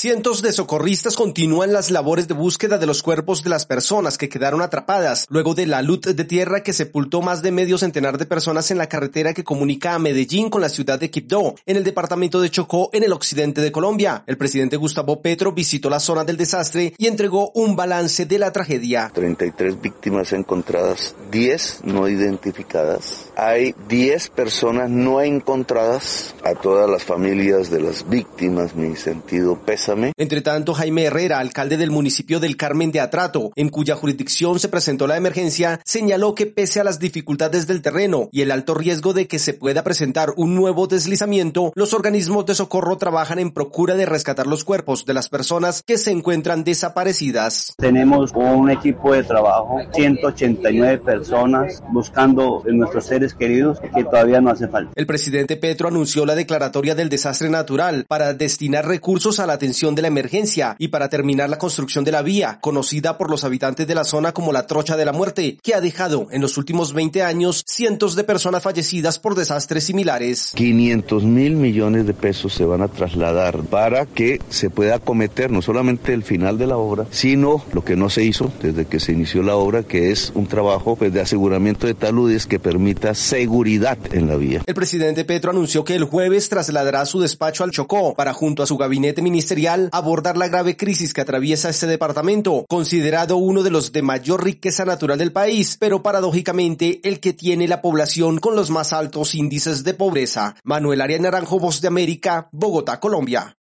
Cientos de socorristas continúan las labores de búsqueda de los cuerpos de las personas que quedaron atrapadas luego de la alud de tierra que sepultó más de medio centenar de personas en la carretera que comunica a Medellín con la ciudad de Quibdó, en el departamento de Chocó, en el occidente de Colombia. El presidente Gustavo Petro visitó la zona del desastre y entregó un balance de la tragedia. 33 víctimas encontradas, 10 no identificadas. Hay 10 personas no encontradas. A todas las familias de las víctimas, mi sentido pésame. Entre tanto, Jaime Herrera, alcalde del municipio del Carmen de Atrato, en cuya jurisdicción se presentó la emergencia, señaló que pese a las dificultades del terreno y el alto riesgo de que se pueda presentar un nuevo deslizamiento, los organismos de socorro trabajan en procura de rescatar los cuerpos de las personas que se encuentran desaparecidas. Tenemos un equipo de trabajo, 189 personas buscando nuestros seres queridos que todavía no hace falta. El presidente Petro anunció la declaratoria del desastre natural para destinar recursos a la atención de la emergencia y para terminar la construcción de la vía, conocida por los habitantes de la zona como la Trocha de la Muerte, que ha dejado en los últimos 20 años cientos de personas fallecidas por desastres similares. 500.000 millones de pesos se van a trasladar para que se pueda acometer no solamente el final de la obra, sino lo que no se hizo desde que se inició la obra, que es un trabajo de aseguramiento de taludes que permita seguridad en la vía. El presidente Petro anunció que el jueves trasladará su despacho al Chocó para, junto a su gabinete ministerial, abordar la grave crisis que atraviesa este departamento, considerado uno de los de mayor riqueza natural del país, pero paradójicamente el que tiene la población con los más altos índices de pobreza. Manuel Arias Naranjo, Voz de América, Bogotá, Colombia.